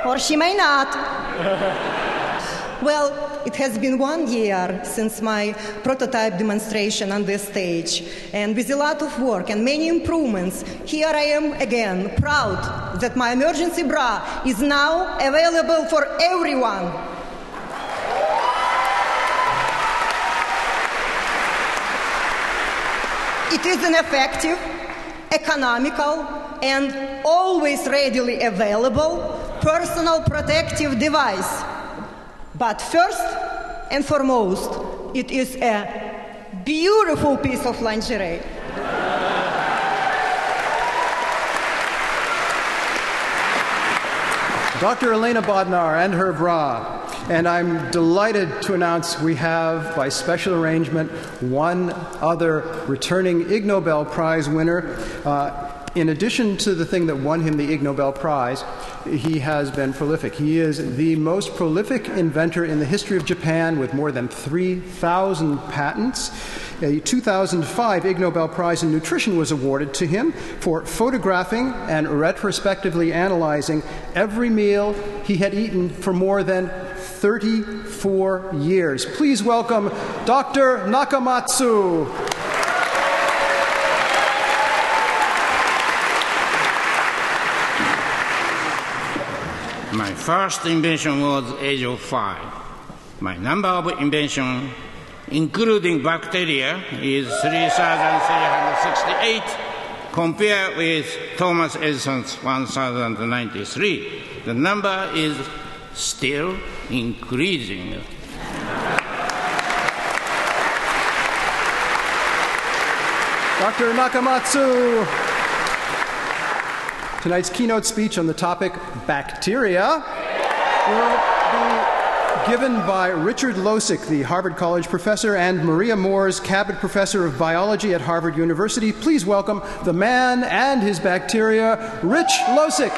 or she may not. Well, it has been 1 year since my prototype demonstration on this stage, and with a lot of work and many improvements, here I am again, proud that my emergency bra is now available for everyone. It is an effective, economical, and always readily available personal protective device. But first and foremost, it is a beautiful piece of lingerie. Dr. Elena Bodnar and her bra. And I'm delighted to announce we have, by special arrangement, one other returning Ig Nobel Prize winner. In addition to the thing that won him the Ig Nobel Prize, he has been prolific. He is the most prolific inventor in the history of Japan with more than 3,000 patents. A 2005 Ig Nobel Prize in Nutrition was awarded to him for photographing and retrospectively analyzing every meal he had eaten for more than 34 years. Please welcome Dr. Nakamatsu. My first invention was age of 5. My number of inventions, including bacteria, is 3,368, compared with Thomas Edison's 1,093. The number is still increasing. Dr. Nakamatsu. Tonight's keynote speech on the topic bacteria will be given by Richard Losick, the Harvard College professor, and Maria Moores, Cabot Professor of Biology at Harvard University. Please welcome the man and his bacteria, Rich Losick.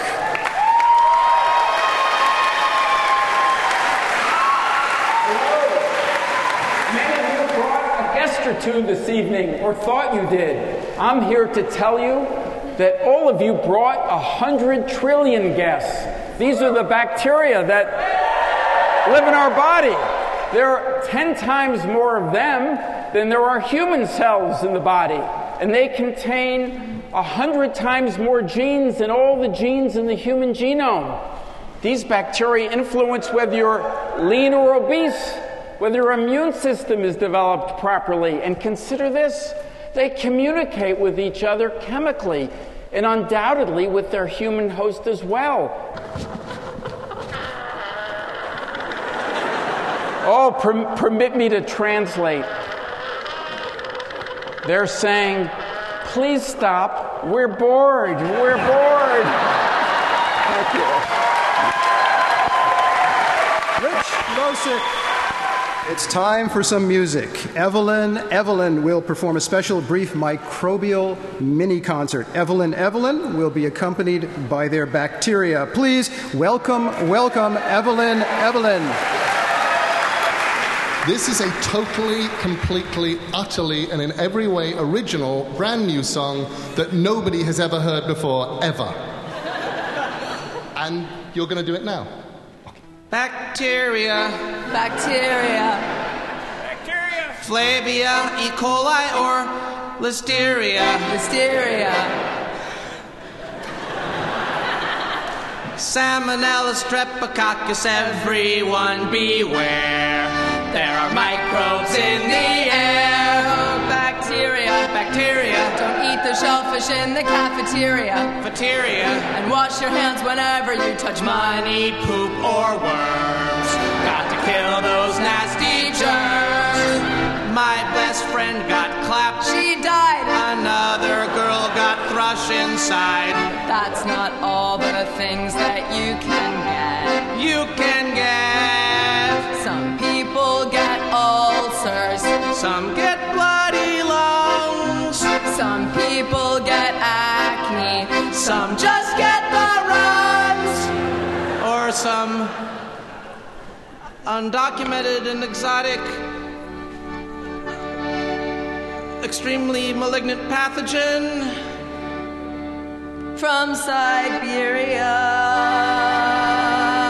To this evening, or thought you did. I'm here to tell you that all of you brought 100 trillion guests. These are the bacteria that live in our body. There are 10 times more of them than there are human cells in the body, and they contain 100 times more genes than all the genes in the human genome. These bacteria influence whether you're lean or obese, whether your immune system is developed properly. And consider this, they communicate with each other chemically and undoubtedly with their human host as well. Oh, permit me to translate. They're saying, please stop, we're bored, we're bored. Thank you. Rich Losick. It's time for some music. Evelyn will perform a special brief microbial mini concert. Evelyn will be accompanied by their bacteria. Please welcome Evelyn. This is a totally, completely, utterly, and in every way original, brand new song that nobody has ever heard before, ever. And you're going to do it now. Bacteria. Flavia, E. coli, or Listeria. Salmonella, Streptococcus, everyone beware. There are microbes in the air. Bacteria. Don't eat the shellfish in the cafeteria. And wash your hands whenever you touch money, poop, or worms. Got to kill those nasty germs. My best friend got clapped. She died. Another girl got thrush inside. That's not all the things that you can get. Some people get ulcers. Some get bloody lungs. Some people get acne. Some just get the runs. Or some undocumented and exotic, extremely malignant pathogen from Siberia.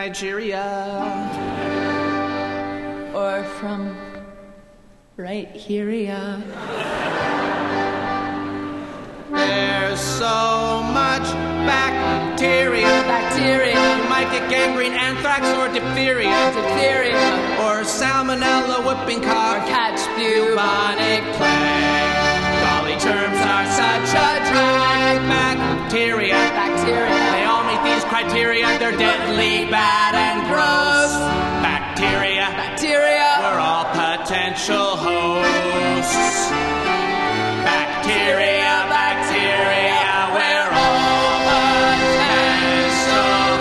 Nigeria. Or from right here, yeah. There's so much bacteria. Bacteria. You might get gangrene, anthrax, or diphtheria. Diphtheria. Or salmonella, whooping cough. Or catch bubonic plague. Golly, germs are such a drag. Bacteria. Bacteria. They all meet these criteria. They're deadly, bad, and gross. Bacteria. Bacteria. We're all potential hosts. Bacteria, bacteria, we're all potential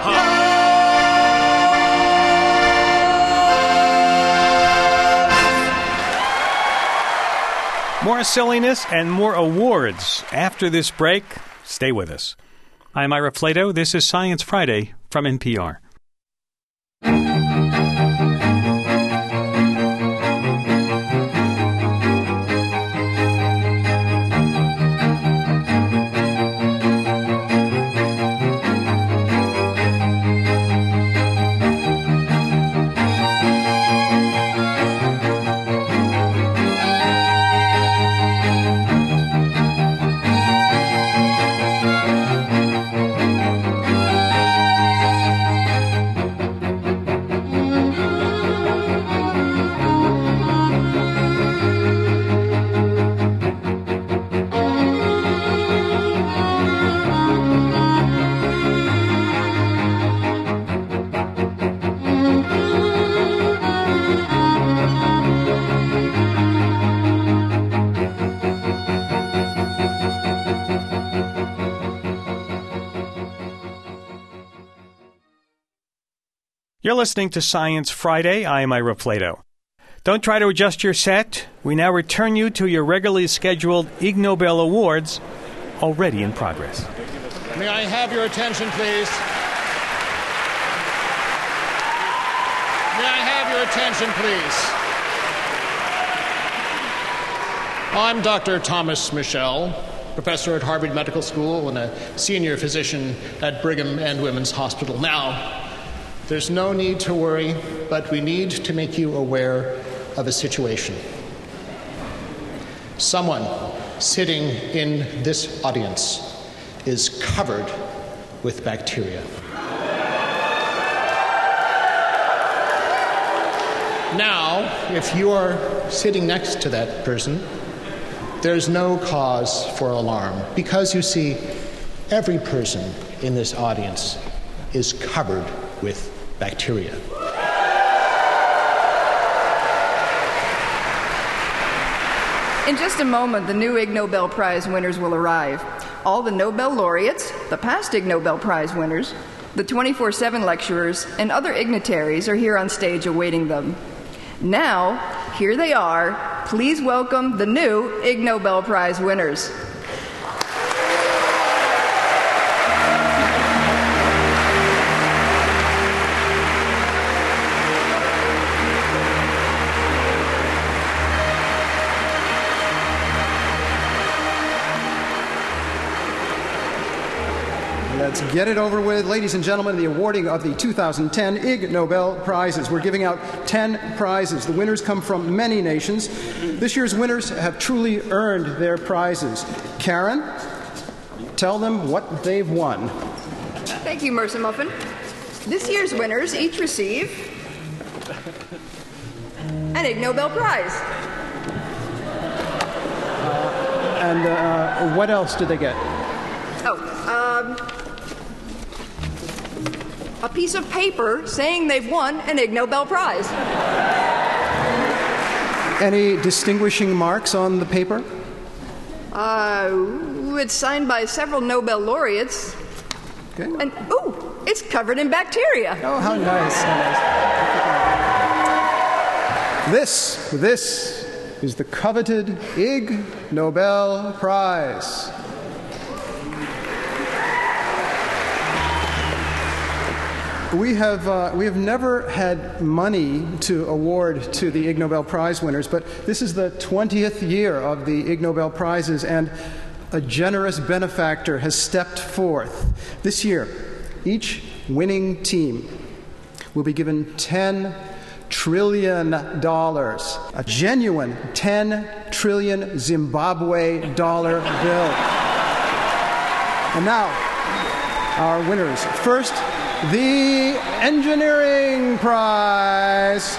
hosts. More silliness and more awards after this break. Stay with us. I'm Ira Flato. This is Science Friday from NPR. You're listening to Science Friday. I'm Ira Flato. Don't try to adjust your set. We now return you to your regularly scheduled Ig Nobel Awards, already in progress. May I have your attention, please? May I have your attention, please? I'm Dr. Thomas Michel, professor at Harvard Medical School and a senior physician at Brigham and Women's Hospital. Now, there's no need to worry, but we need to make you aware of a situation. Someone sitting in this audience is covered with bacteria. Now, if you are sitting next to that person, there's no cause for alarm, because you see, every person in this audience is covered with bacteria. In just a moment, the new Ig Nobel Prize winners will arrive. All the Nobel laureates, the past Ig Nobel Prize winners, the 24/7 lecturers, and other ignitaries are here on stage awaiting them. Now, here they are. Please welcome the new Ig Nobel Prize winners. Let's get it over with. Ladies and gentlemen, the awarding of the 2010 Ig Nobel Prizes. We're giving out 10 prizes. The winners come from many nations. This year's winners have truly earned their prizes. Karen, tell them what they've won. Thank you, Mercer Muffin. This year's winners each receive an Ig Nobel Prize. And what else did they get? A piece of paper saying they've won an Ig Nobel Prize. Any distinguishing marks on the paper? It's signed by several Nobel laureates. Okay. And, it's covered in bacteria. Oh, how nice. How nice. This is the coveted Ig Nobel Prize. We have never had money to award to the Ig Nobel Prize winners, but this is the 20th year of the Ig Nobel Prizes, and a generous benefactor has stepped forth. This year, each winning team will be given $10 trillion, a genuine 10 trillion Zimbabwe dollar bill. And now, our winners. First, the Engineering Prize.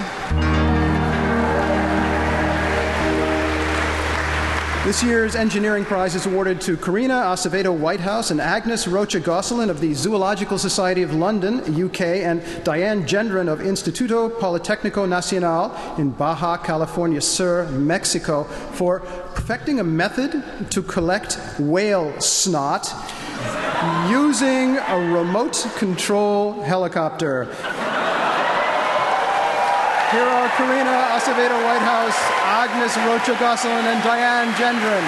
This year's Engineering Prize is awarded to Karina Acevedo Whitehouse and Agnes Rocha Gosselin of the Zoological Society of London, UK, and Diane Gendron of Instituto Politécnico Nacional in Baja California Sur, Mexico, for perfecting a method to collect whale snot using a remote control helicopter. Here are Karina Acevedo Whitehouse, Agnes Rocha Gosselin, and Diane Gendron.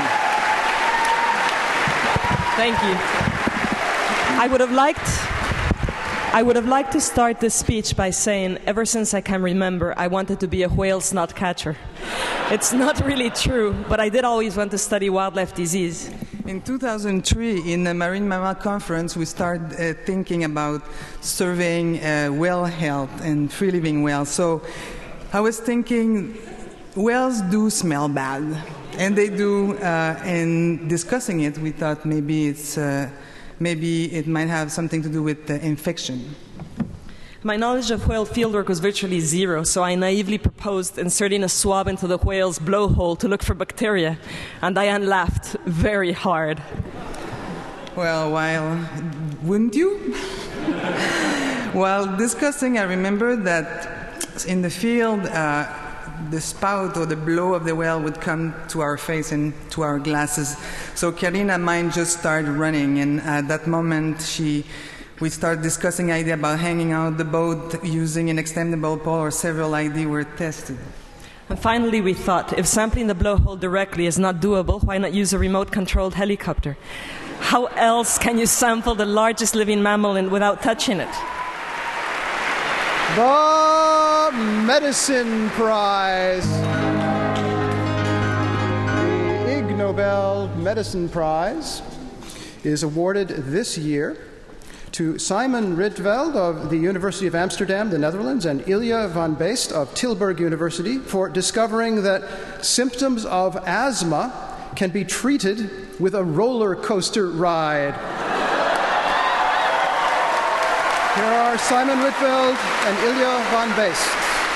Thank you. I would have liked to start this speech by saying, ever since I can remember, I wanted to be a whale snot catcher. It's not really true, but I did always want to study wildlife disease. In 2003, in the Marine Mammal Conference, we started thinking about surveying whale health and free-living whales. So I was thinking, whales do smell bad, and they do. In discussing it, we thought maybe it might have something to do with the infection. My knowledge of whale fieldwork was virtually zero, so I naively proposed inserting a swab into the whale's blowhole to look for bacteria, and Diane laughed very hard. Well, wouldn't you? While discussing, I remembered that in the field, the spout or the blow of the whale would come to our face and to our glasses. So Karina's mind just started running, and at that moment, we started discussing idea about hanging out the boat using an extendable pole, or several ideas were tested. And finally we thought, if sampling the blowhole directly is not doable, why not use a remote-controlled helicopter? How else can you sample the largest living mammal without touching it? The Medicine Prize. The Ig Nobel Medicine Prize is awarded this year to Simon Rietveld of the University of Amsterdam, the Netherlands, and Ilja van Beest of Tilburg University for discovering that symptoms of asthma can be treated with a roller coaster ride. Here are Simon Rietveld and Ilja van Beest.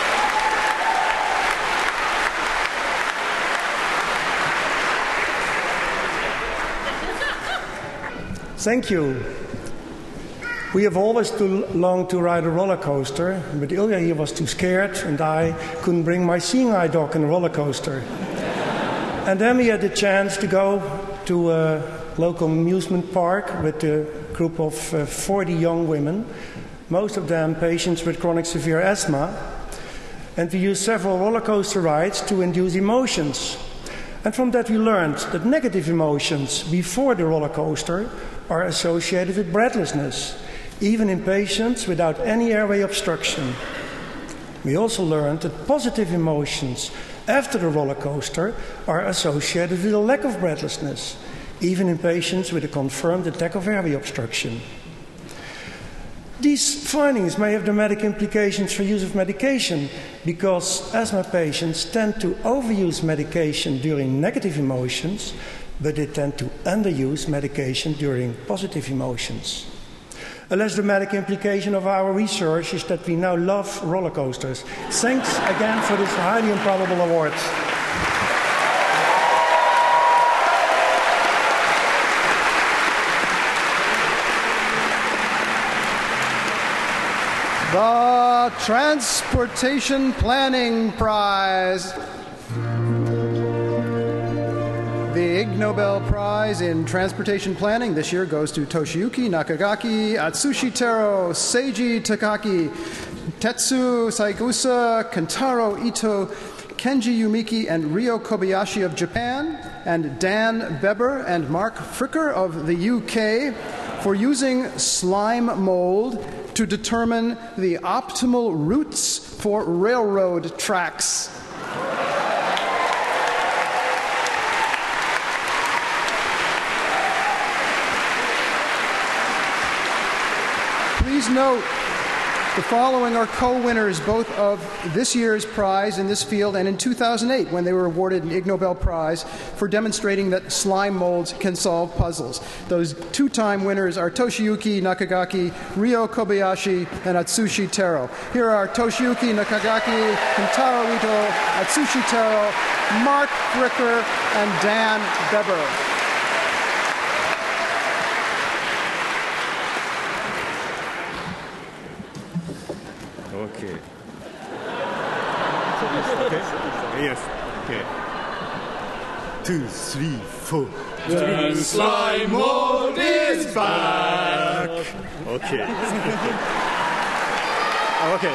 Thank you. We have always longed to ride a roller coaster, but Ilja here was too scared, and I couldn't bring my seeing eye dog in a roller coaster. And then we had the chance to go to a local amusement park with a group of 40 young women, most of them patients with chronic severe asthma. And we used several roller coaster rides to induce emotions. And from that we learned that negative emotions before the roller coaster are associated with breathlessness, even in patients without any airway obstruction. We also learned that positive emotions after the roller coaster are associated with a lack of breathlessness, even in patients with a confirmed attack of airway obstruction. These findings may have dramatic implications for use of medication, because asthma patients tend to overuse medication during negative emotions, but they tend to underuse medication during positive emotions. A less dramatic implication of our research is that we now love roller coasters. Thanks again for this highly improbable award. The Transportation Planning Prize. The Ig Nobel Prize in Transportation Planning this year goes to Toshiyuki Nakagaki, Atsushi Taro, Seiji Takaki, Tetsu Saigusa, Kentaro Ito, Kenji Yumiki, and Ryo Kobayashi of Japan, and Dan Beber and Mark Fricker of the UK for using slime mold to determine the optimal routes for railroad tracks. The following are co-winners both of this year's prize in this field and in 2008 when they were awarded an Ig Nobel Prize for demonstrating that slime molds can solve puzzles. Those two-time winners are Toshiyuki Nakagaki, Ryo Kobayashi, and Atsushi Taro. Here are Toshiyuki Nakagaki, Kentaro Ito, Atsushi Taro, Mark Bricker, and Dan Beber. Okay. Yes. Okay. 2, 3, 4. The slime mold is back. Okay. Okay.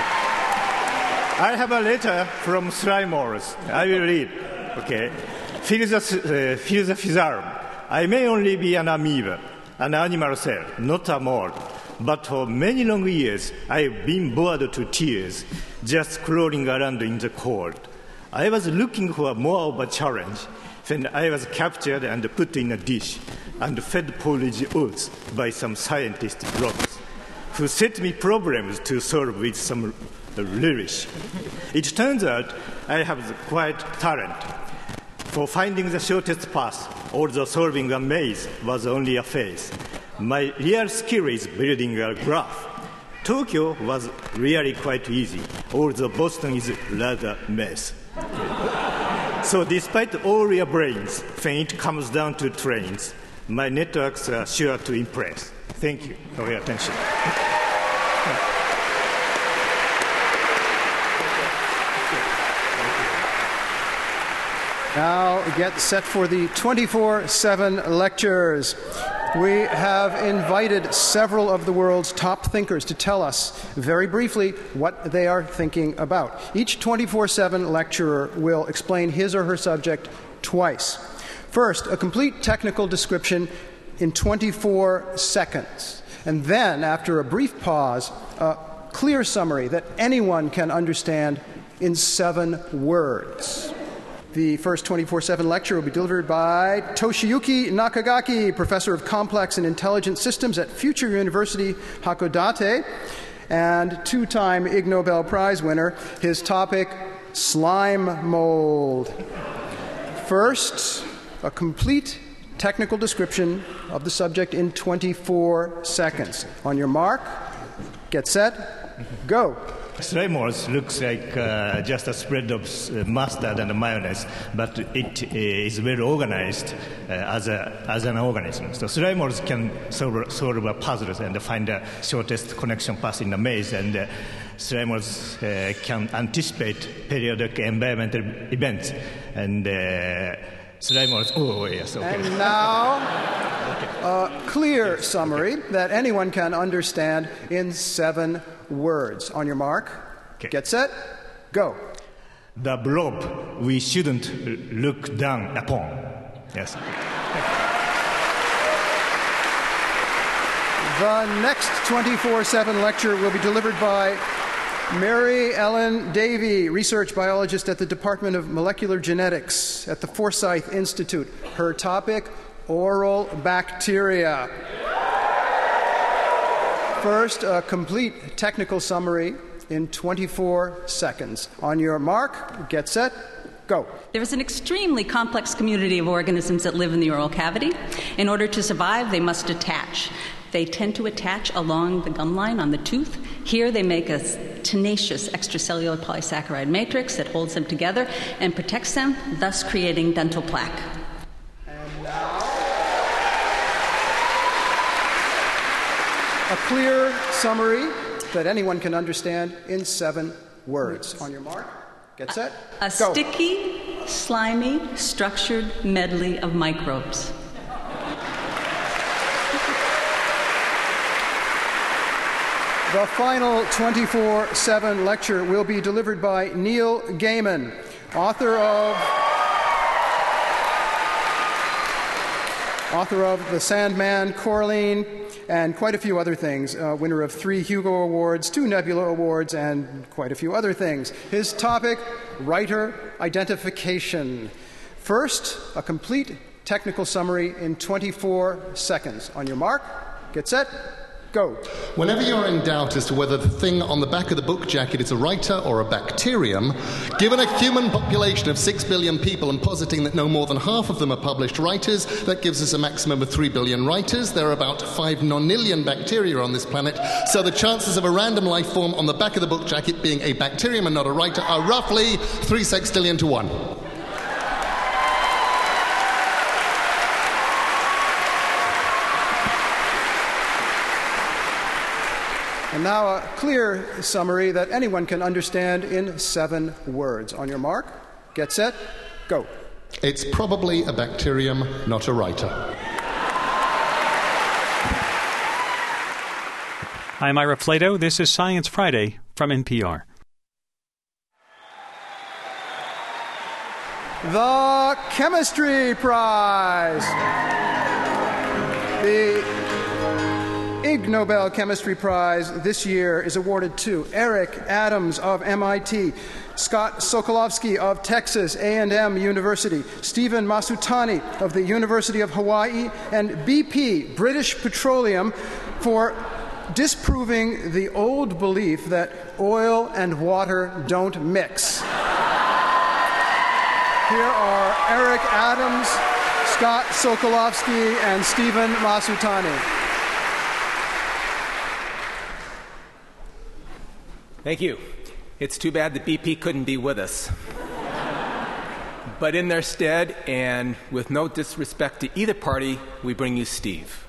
I have a letter from slime molds. I will read. Okay. Feel the physarum. I may only be an amoeba, an animal cell, not a mold. But for many long years, I've been bored to tears, just crawling around in the cold. I was looking for more of a challenge when I was captured and put in a dish and fed porridge oats by some scientist robots who set me problems to solve with some relish. It turns out I have quite talent for finding the shortest path, although solving a maze was only a phase. My real skill is building a graph. Tokyo was really quite easy, although Boston is rather mess. So despite all your brains, when it comes down to trains, my networks are sure to impress. Thank you for your attention. Now get set for the 24/7 lectures. We have invited several of the world's top thinkers to tell us very briefly what they are thinking about. Each 24/7 lecturer will explain his or her subject twice. First, a complete technical description in 24 seconds. And then, after a brief pause, a clear summary that anyone can understand in 7 words. The first 24/7 lecture will be delivered by Toshiyuki Nakagaki, Professor of Complex and Intelligent Systems at Future University Hakodate, and 2-time Ig Nobel Prize winner. His topic, slime mold. First, a complete technical description of the subject in 24 seconds. On your mark, get set, go. Slime molds looks like just a spread of mustard and mayonnaise, but it is well organized as an organism. So slime molds can solve puzzles and find the shortest connection path in a maze, and slime molds can anticipate periodic environmental events. And slime molds. Oh yes. Okay. And now, a clear summary that anyone can understand in 7 words. On your mark, get set, go. The blob we shouldn't look down upon. Yes. The next 24/7 lecture will be delivered by Mary Ellen Davey, research biologist at the Department of Molecular Genetics at the Forsyth Institute. Her topic, oral bacteria. First, a complete technical summary in 24 seconds. On your mark, get set, go. There is an extremely complex community of organisms that live in the oral cavity. In order to survive, they must attach. They tend to attach along the gum line on the tooth. Here they make a tenacious extracellular polysaccharide matrix that holds them together and protects them, thus creating dental plaque. And now, a clear summary that anyone can understand in 7 words. On your mark, get set, go. Sticky, slimy, structured medley of microbes. The final 24/7 lecture will be delivered by Neil Gaiman, author of The Sandman, Coraline, and quite a few other things. Winner of 3 Hugo Awards, 2 Nebula Awards, and quite a few other things. His topic, writer identification. First, a complete technical summary in 24 seconds. On your mark, get set, go. Whenever you're in doubt as to whether the thing on the back of the book jacket is a writer or a bacterium, given a human population of 6 billion people and positing that no more than half of them are published writers, that gives us a maximum of 3 billion writers. There are about 5 nonillion bacteria on this planet, so the chances of a random life form on the back of the book jacket being a bacterium and not a writer are roughly 3 sextillion to 1. And now a clear summary that anyone can understand in 7 words. On your mark, get set, go. It's probably a bacterium, not a writer. I'm Ira Flato. This is Science Friday from NPR. The Chemistry Prize. The Ig Nobel Chemistry Prize this year is awarded to Eric Adams of MIT, Scott Sokolovsky of Texas A&M University, Stephen Masutani of the University of Hawaii, and BP, British Petroleum, for disproving the old belief that oil and water don't mix. Here are Eric Adams, Scott Sokolovsky, and Stephen Masutani. Thank you. It's too bad that BP couldn't be with us. But in their stead, and with no disrespect to either party, we bring you Steve.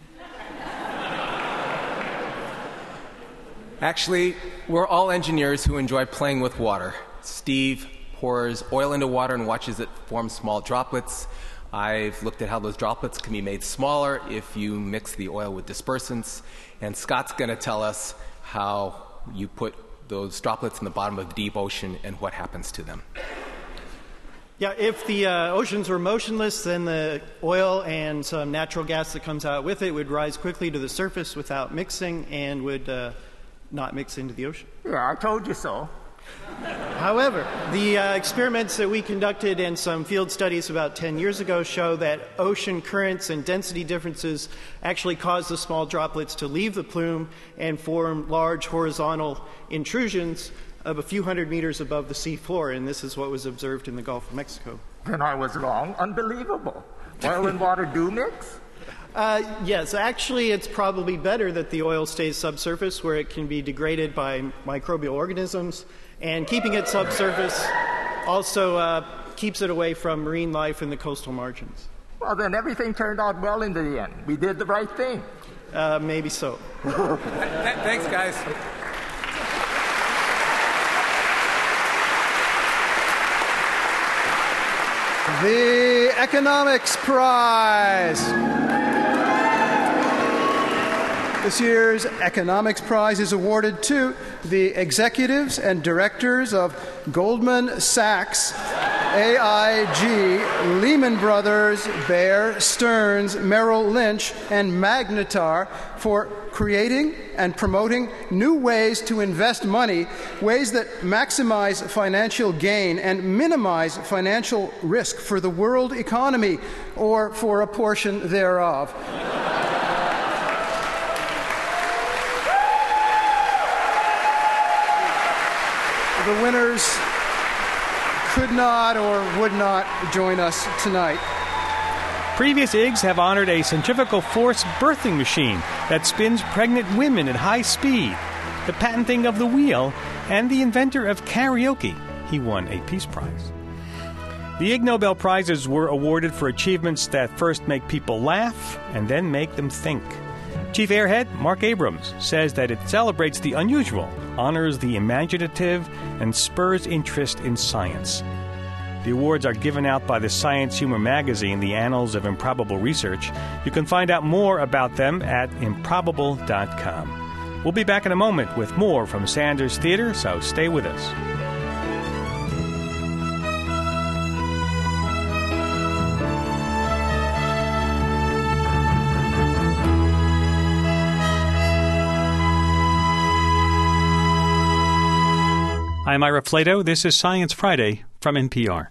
Actually, we're all engineers who enjoy playing with water. Steve pours oil into water and watches it form small droplets. I've looked at how those droplets can be made smaller if you mix the oil with dispersants. And Scott's going to tell us how you put those droplets in the bottom of the deep ocean and what happens to them. Yeah, if the oceans were motionless, then the oil and some natural gas that comes out with it would rise quickly to the surface without mixing and would not mix into the ocean. Yeah, I told you so. However, the experiments that we conducted and some field studies about 10 years ago show that ocean currents and density differences actually cause the small droplets to leave the plume and form large horizontal intrusions of a few hundred meters above the sea floor, and this is what was observed in the Gulf of Mexico. Then I was wrong. Unbelievable. Oil and water do mix? Yes, actually it's probably better that the oil stays subsurface where it can be degraded by microbial organisms, and keeping it subsurface also keeps it away from marine life in the coastal margins. Well, then everything turned out well in the end. We did the right thing. Maybe so. Thanks, guys. The Economics Prize. This year's Economics Prize is awarded to the executives and directors of Goldman Sachs, AIG, Lehman Brothers, Bear Stearns, Merrill Lynch, and Magnetar for creating and promoting new ways to invest money, ways that maximize financial gain and minimize financial risk for the world economy or for a portion thereof. The winners could not or would not join us tonight. Previous IGs have honored a centrifugal force birthing machine that spins pregnant women at high speed, the patenting of the wheel, and the inventor of karaoke. He won a Peace Prize. The Ig Nobel Prizes were awarded for achievements that first make people laugh and then make them think. Chief Airhead Mark Abrams says that it celebrates the unusual, honors the imaginative, and spurs interest in science. The awards are given out by the science humor magazine, The Annals of Improbable Research. You can find out more about them at improbable.com. We'll be back in a moment with more from Sanders Theater, so stay with us. I'm Ira Flato. This is Science Friday from NPR.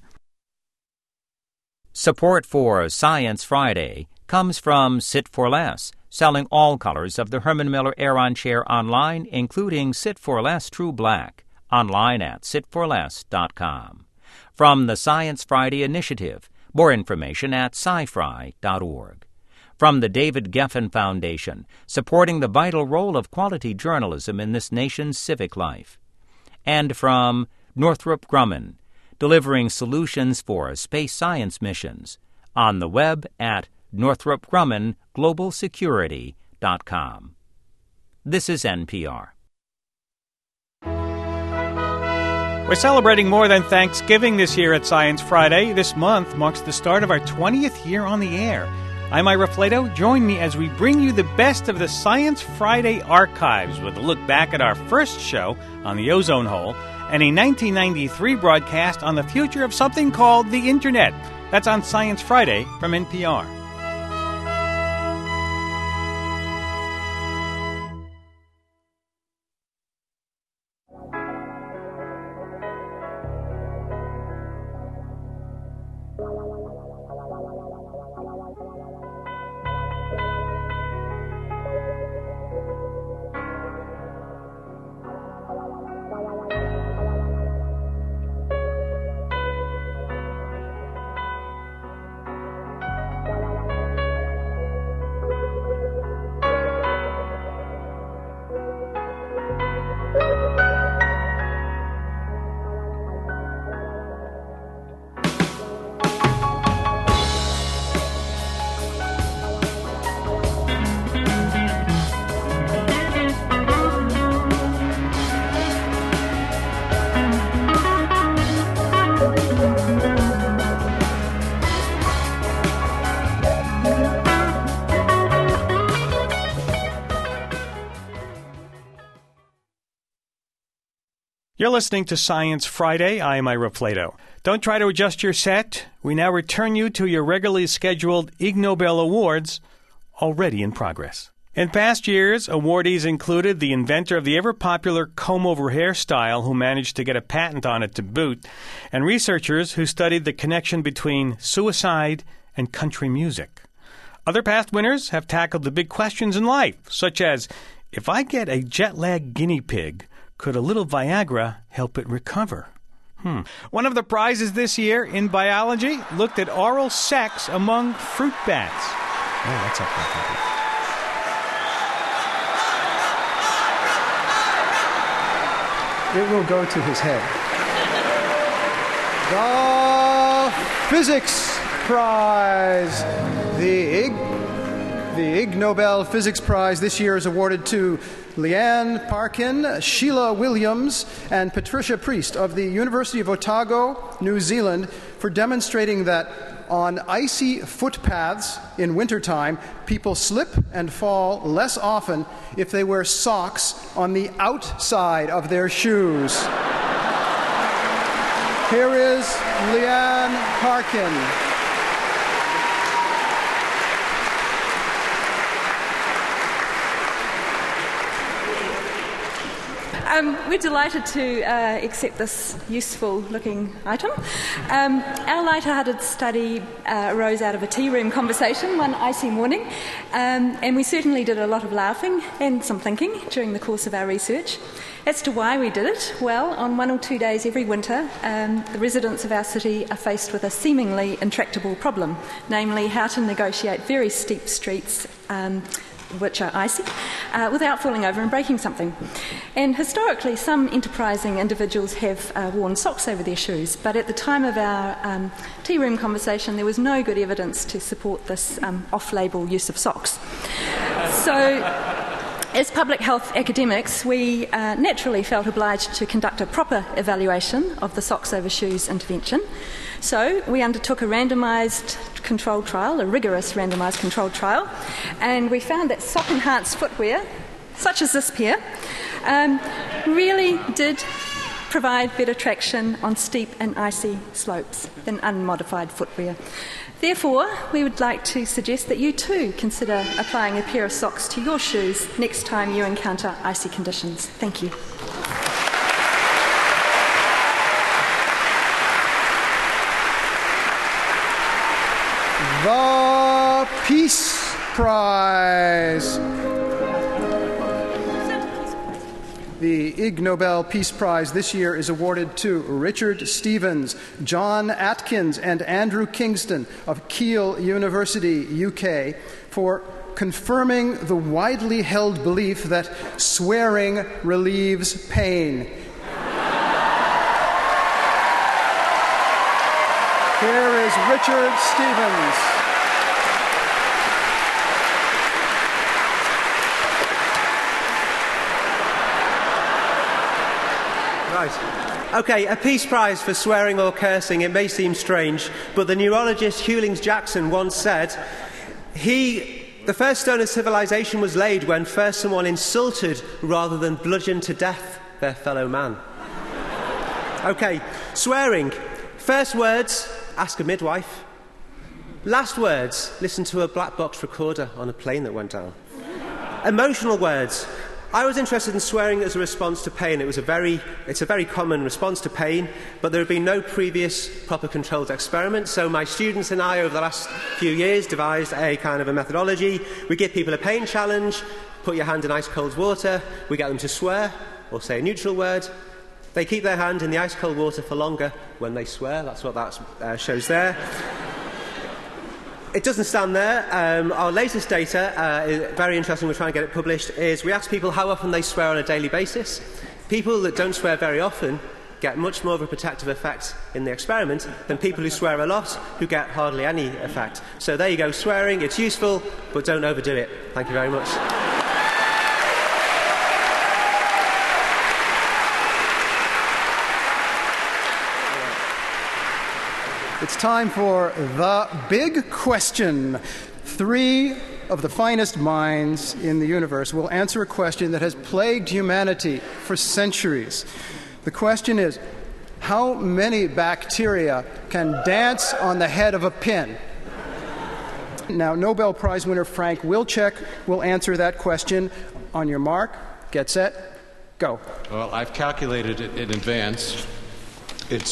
Support for Science Friday comes from Sit for Less, selling all colors of the Herman Miller Aeron chair online, including Sit for Less True Black, online at sitforless.com. From the Science Friday Initiative, more information at scifri.org. From the David Geffen Foundation, supporting the vital role of quality journalism in this nation's civic life. And from Northrop Grumman, delivering solutions for space science missions, on the web at northropgrumman.globalsecurity.com. This is NPR. We're celebrating more than Thanksgiving this year at Science Friday. This month marks the start of our 20th year on the air. I'm Ira Flato. Join me as we bring you the best of the Science Friday archives with a look back at our first show on the ozone hole and a 1993 broadcast on the future of something called the Internet. That's on Science Friday from NPR. You're listening to Science Friday. I'm Ira Flato. Don't try to adjust your set. We now return you to your regularly scheduled Ig Nobel Awards, already in progress. In past years, awardees included the inventor of the ever-popular comb-over hairstyle who managed to get a patent on it to boot, and researchers who studied the connection between suicide and country music. Other past winners have tackled the big questions in life, such as, if I get a jet-lagged guinea pig, could a little Viagra help it recover? One of the prizes this year in biology looked at oral sex among fruit bats. Oh, that's up there. It will go to his head. The Physics Prize. The Ig Nobel Physics Prize this year is awarded to Leanne Parkin, Sheila Williams, and Patricia Priest of the University of Otago, New Zealand, for demonstrating that on icy footpaths in wintertime, people slip and fall less often if they wear socks on the outside of their shoes. Here is Leanne Parkin. We're delighted to accept this useful-looking item. Our lighter-hearted study arose out of a tea room conversation one icy morning, and we certainly did a lot of laughing and some thinking during the course of our research. As to why we did it, well, on 1 or 2 days every winter, the residents of our city are faced with a seemingly intractable problem, namely how to negotiate very steep streets which are icy, without falling over and breaking something. And historically, some enterprising individuals have worn socks over their shoes, but at the time of our tea room conversation, there was no good evidence to support this off-label use of socks. So, as public health academics, we naturally felt obliged to conduct a proper evaluation of the socks over shoes intervention. So we undertook a randomised controlled trial, a rigorous randomised controlled trial, and we found that sock-enhanced footwear, such as this pair, really did provide better traction on steep and icy slopes than unmodified footwear. Therefore, we would like to suggest that you too consider applying a pair of socks to your shoes next time you encounter icy conditions. Thank you. The Peace Prize. Prize. The Ig Nobel Peace Prize this year is awarded to Richard Stevens, John Atkins, and Andrew Kingston of Keele University, UK, for confirming the widely held belief that swearing relieves pain. Here is Richard Stevens. Right. Okay, a Peace Prize for swearing or cursing. It may seem strange, but the neurologist Hewlings Jackson once said, the first stone of civilization was laid when first someone insulted rather than bludgeoned to death their fellow man. Okay, swearing. First words, ask a midwife. Last words, listen to a black box recorder on a plane that went down. Emotional words. I was interested in swearing as a response to pain. It's a very common response to pain, but there have been no previous proper controlled experiments. So my students and I, over the last few years, devised a kind of a methodology. We give people a pain challenge, put your hand in ice cold water, we get them to swear, or say a neutral word. They keep their hand in the ice cold water for longer when they swear. That's what that shows there. It doesn't stand there. Our latest data, is very interesting, we're trying to get it published, is we ask people how often they swear on a daily basis. People that don't swear very often get much more of a protective effect in the experiment than people who swear a lot, who get hardly any effect. So there you go, swearing, it's useful, but don't overdo it. Thank you very much. It's time for the big question. 3 of the finest minds in the universe will answer a question that has plagued humanity for centuries. The question is, how many bacteria can dance on the head of a pin? Now, Nobel Prize winner Frank Wilczek will answer that question. On your mark, get set, go. Well, I've calculated it in advance. It's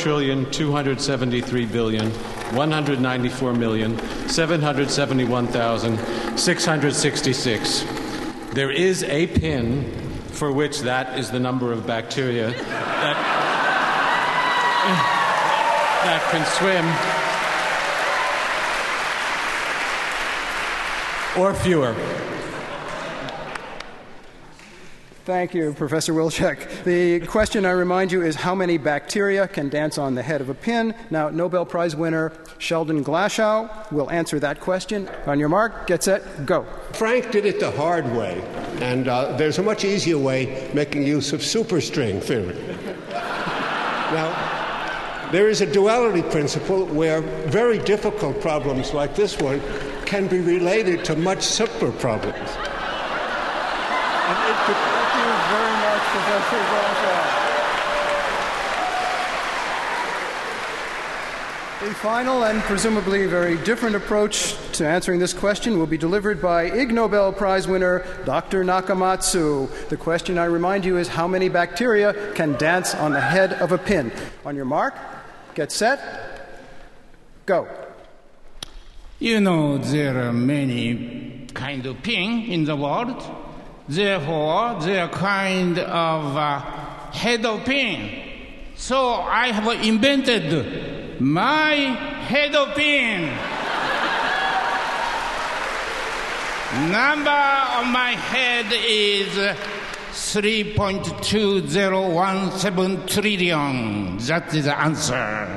4,273,194,771,666. There is a pin for which that is the number of bacteria that can swim, or fewer. Thank you, Professor Wilczek. The question, I remind you, is how many bacteria can dance on the head of a pin? Now, Nobel Prize winner Sheldon Glashow will answer that question. On your mark, get set, go. Frank did it the hard way, and there's a much easier way, making use of superstring theory. Now, there is a duality principle where very difficult problems like this one can be related to much simpler problems. Professor Glashow. A final and presumably very different approach to answering this question will be delivered by Ig Nobel Prize winner Dr. Nakamatsu. The question, I remind you, is how many bacteria can dance on the head of a pin? On your mark, get set, go. You know, there are many kind of pin in the world. Therefore, they are kind of head of pin. So I have invented my head of pin. Number on my head is 3.2017 trillion. That is the answer.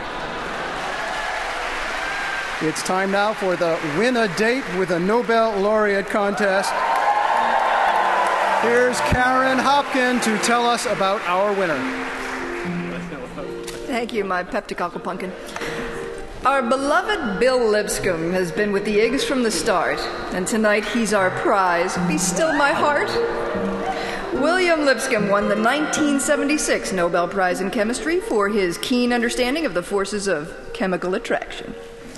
It's time now for the Win a Date with a Nobel Laureate contest. Here's Karen Hopkin to tell us about our winner. Thank you, my peptococcal pumpkin. Our beloved Bill Lipscomb has been with the Igs from the start, and tonight he's our prize. Be still my heart. William Lipscomb won the 1976 Nobel Prize in Chemistry for his keen understanding of the forces of chemical attraction.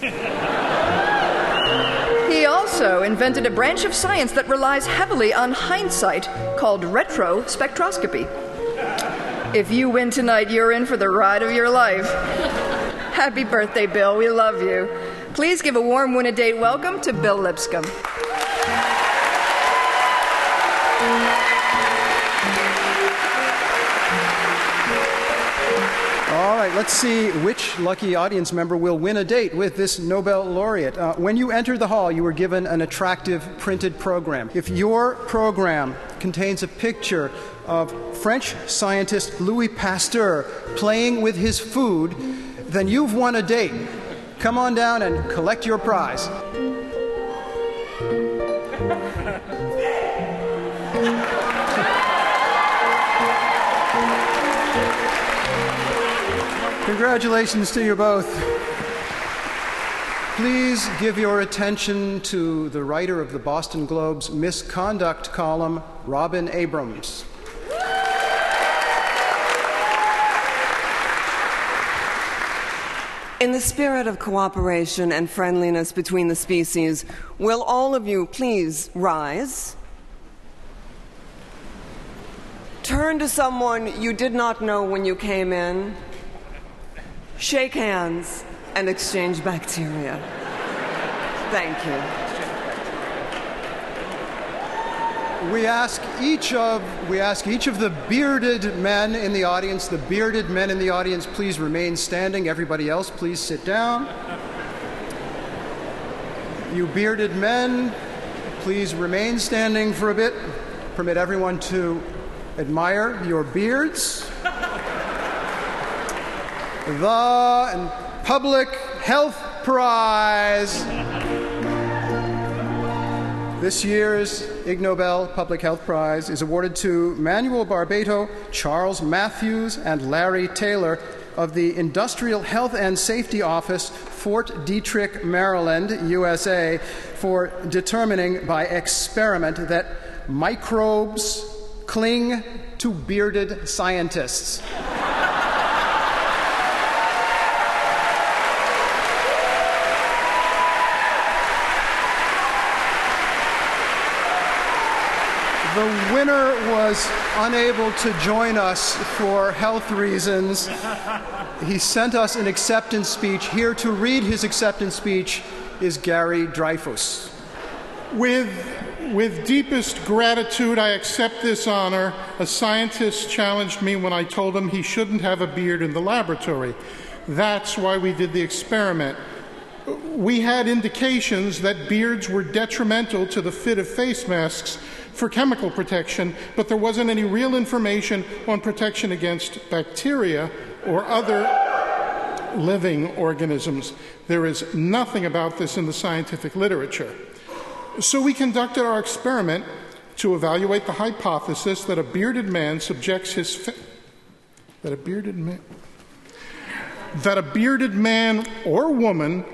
He also invented a branch of science that relies heavily on hindsight called retrospectroscopy. If you win tonight, you're in for the ride of your life. Happy birthday, Bill. We love you. Please give a warm win-a-date welcome to Bill Lipscomb. All right, let's see which lucky audience member will win a date with this Nobel laureate. When you entered the hall, you were given an attractive printed program. If your program contains a picture of French scientist Louis Pasteur playing with his food, then you've won a date. Come on down and collect your prize. Congratulations to you both. Please give your attention to the writer of the Boston Globe's misconduct column, Robin Abrams. In the spirit of cooperation and friendliness between the species, will all of you please rise? Turn to someone you did not know when you came in. Shake hands and exchange bacteria. Thank you. We ask each of the bearded men in the audience, please remain standing. Everybody else, please sit down. You bearded men, please remain standing for a bit. Permit everyone to admire your beards. The Public Health Prize. This year's Ig Nobel Public Health Prize is awarded to Manuel Barbato, Charles Matthews, and Larry Taylor of the Industrial Health and Safety Office, Fort Detrick, Maryland, USA, for determining by experiment that microbes cling to bearded scientists. The winner was unable to join us for health reasons. He sent us an acceptance speech. Here to read his acceptance speech is Gary Dreyfus. With deepest gratitude, I accept this honor. A scientist challenged me when I told him he shouldn't have a beard in the laboratory. That's why we did the experiment. We had indications that beards were detrimental to the fit of face masks for chemical protection, but there wasn't any real information on protection against bacteria or other living organisms. There is nothing about this in the scientific literature. So we conducted our experiment to evaluate the hypothesis that a bearded man subjects his that a bearded man or woman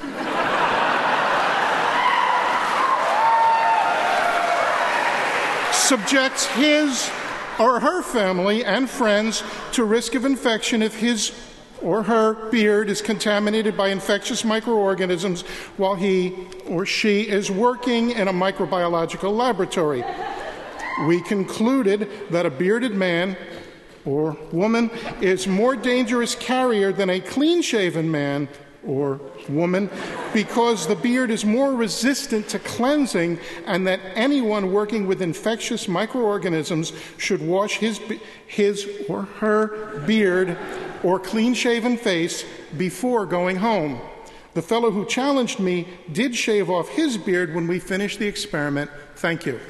subjects his or her family and friends to risk of infection if his or her beard is contaminated by infectious microorganisms while he or she is working in a microbiological laboratory. We concluded that a bearded man or woman is more dangerous carrier than a clean-shaven man or woman because the beard is more resistant to cleansing, and that anyone working with infectious microorganisms should wash his or her beard or clean-shaven face before going home. The fellow who challenged me did shave off his beard when we finished the experiment. Thank you.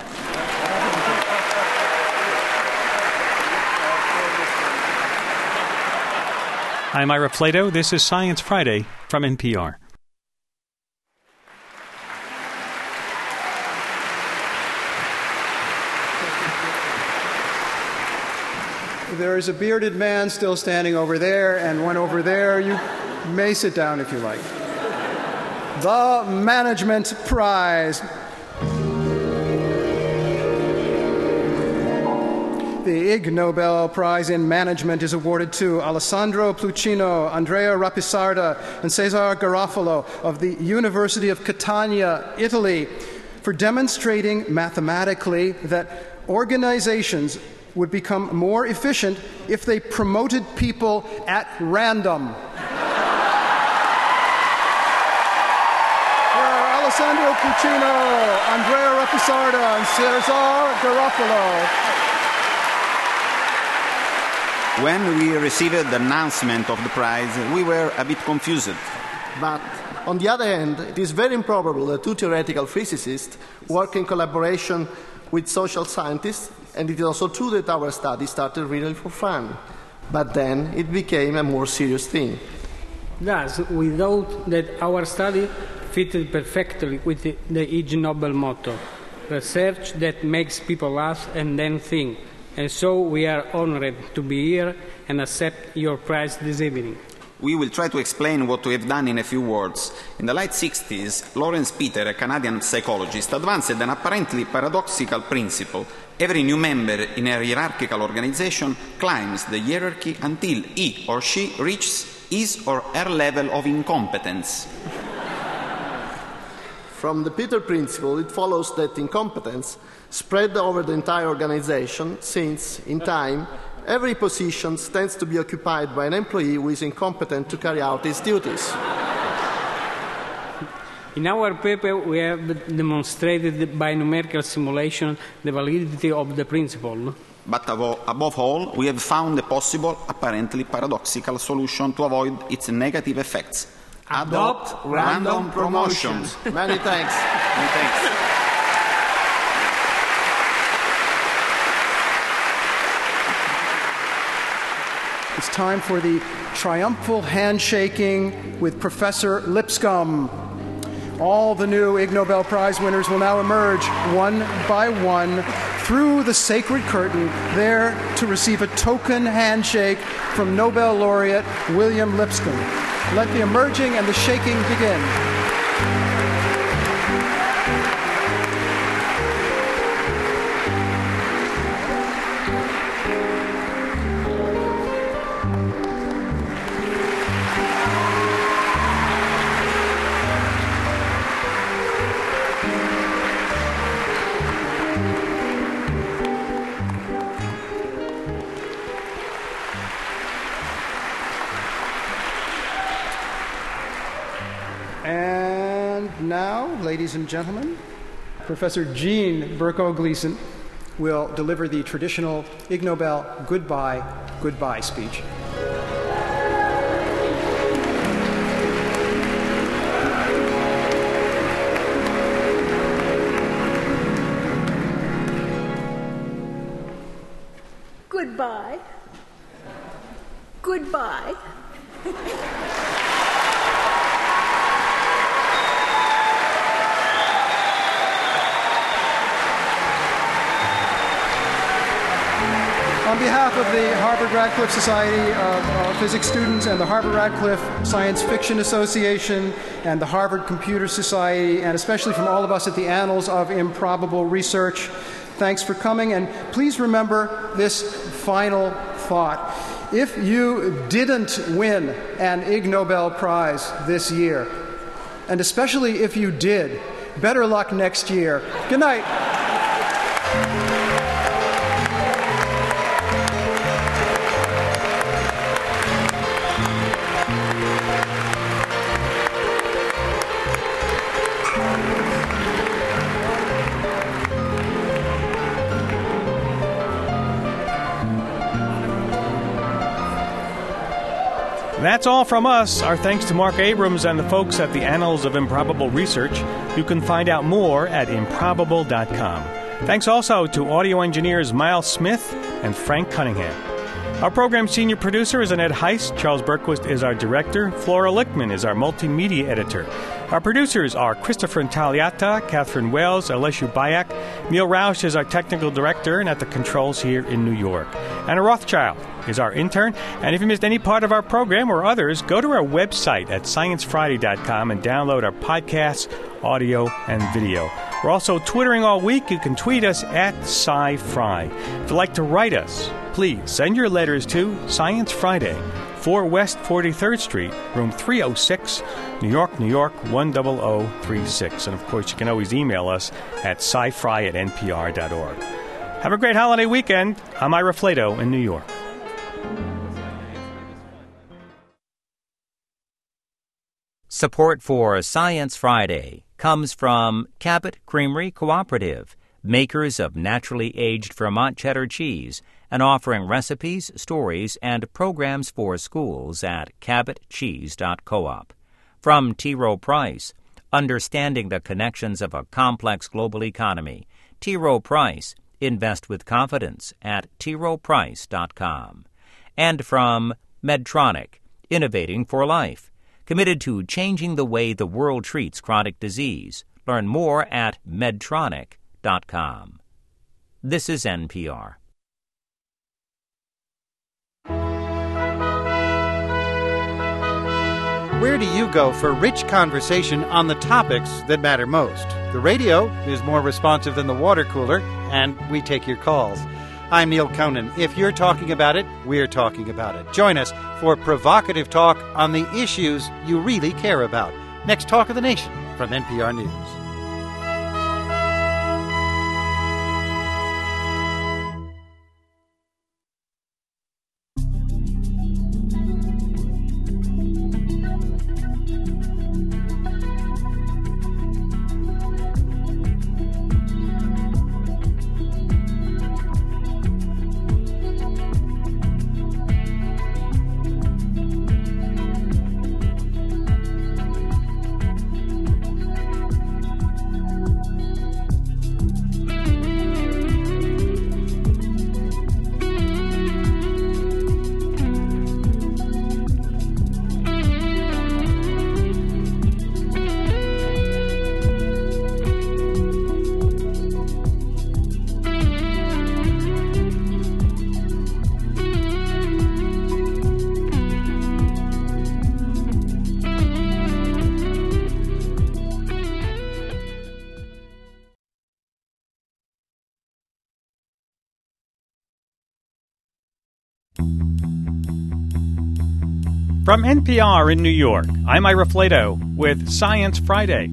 I'm Ira Flato. This is Science Friday from NPR. There is a bearded man still standing over there and one over there. You may sit down if you like. The Management Prize. The Ig Nobel Prize in Management is awarded to Alessandro Plucino, Andrea Rapisarda, and Cesar Garofalo of the University of Catania, Italy, for demonstrating mathematically that organizations would become more efficient if they promoted people at random. Alessandro Plucino, Andrea Rapisarda, and Cesar Garofalo. When we received the announcement of the prize, we were a bit confused. But on the other hand, it is very improbable that two theoretical physicists work in collaboration with social scientists, and it is also true that our study started really for fun. But then it became a more serious thing. Thus, we thought that our study fitted perfectly with the Ig Nobel motto, research that makes people laugh and then think. And so we are honored to be here and accept your prize this evening. We will try to explain what we have done in a few words. In the late 60s, Lawrence Peter, a Canadian psychologist, advanced an apparently paradoxical principle. Every new member in a hierarchical organization climbs the hierarchy until he or she reaches his or her level of incompetence. From the Peter principle, it follows that incompetence spread over the entire organization, since, in time, every position tends to be occupied by an employee who is incompetent to carry out his duties. In our paper, we have demonstrated by numerical simulation the validity of the principle. But above all, we have found a possible, apparently paradoxical solution to avoid its negative effects. Adopt random promotions. Many thanks. Many thanks. It's time for the triumphal handshaking with Professor Lipscomb. All the new Ig Nobel Prize winners will now emerge one by one through the sacred curtain, there to receive a token handshake from Nobel laureate William Lipscomb. Let the emerging and the shaking begin. Now, ladies and gentlemen, Professor Jean Berko-Gleason will deliver the traditional Ig Nobel goodbye, goodbye speech. Goodbye. Goodbye. On behalf of the Harvard-Radcliffe Society of Physics Students and the Harvard-Radcliffe Science Fiction Association and the Harvard Computer Society, and especially from all of us at the Annals of Improbable Research, thanks for coming. And please remember this final thought. If you didn't win an Ig Nobel Prize this year, and especially if you did, better luck next year. Good night. That's all from us. Our thanks to Mark Abrams and the folks at the Annals of Improbable Research. You can find out more at improbable.com. Thanks also to audio engineers Miles Smith and Frank Cunningham. Our program senior producer is Annette Heiss. Charles Berquist is our director. Flora Lichtman is our multimedia editor. Our producers are Christopher Intagliata, Catherine Wells, Aleshu Bayak. Neil Roush is our technical director and at the controls here in New York. Anna Rothschild is our intern. And if you missed any part of our program or others, go to our website at sciencefriday.com and download our podcasts, audio, and video. We're also Twittering all week. You can tweet us at SciFri. If you'd like to write us, please send your letters to Science Friday, 4 West 43rd Street, room 306, New York, New York, 10036. And, of course, you can always email us at scifri@npr.org. Have a great holiday weekend. I'm Ira Flato in New York. Support for Science Friday comes from Cabot Creamery Cooperative, makers of naturally aged Vermont cheddar cheese and offering recipes, stories, and programs for schools at cabotcheese.coop. From T. Rowe Price, Understanding the Connections of a Complex Global Economy. T. Rowe Price, Invest with Confidence at troweprice.com. And from Medtronic, Innovating for Life, committed to changing the way the world treats chronic disease. Learn more at medtronic.com. This is NPR. Where do you go for rich conversation on the topics that matter most? The radio is more responsive than the water cooler, and we take your calls. I'm Neil Conan. If you're talking about it, we're talking about it. Join us for provocative talk on the issues you really care about. Next Talk of the Nation from NPR News. From NPR in New York, I'm Ira Flato with Science Friday.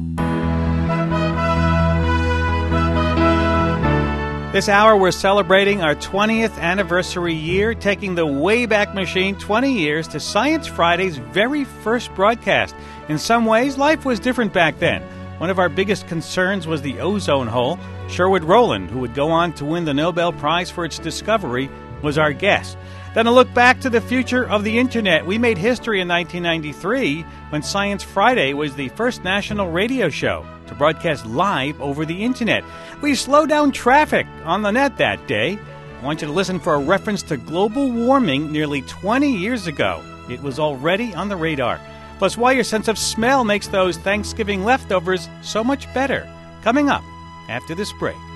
This hour we're celebrating our 20th anniversary year, taking the Wayback Machine 20 years to Science Friday's very first broadcast. In some ways, life was different back then. One of our biggest concerns was the ozone hole. Sherwood Rowland, who would go on to win the Nobel Prize for its discovery, was our guest. Then a look back to the future of the Internet. We made history in 1993 when Science Friday was the first national radio show to broadcast live over the Internet. We slowed down traffic on the net that day. I want you to listen for a reference to global warming nearly 20 years ago. It was already on the radar. Plus, why your sense of smell makes those Thanksgiving leftovers so much better. Coming up after this break.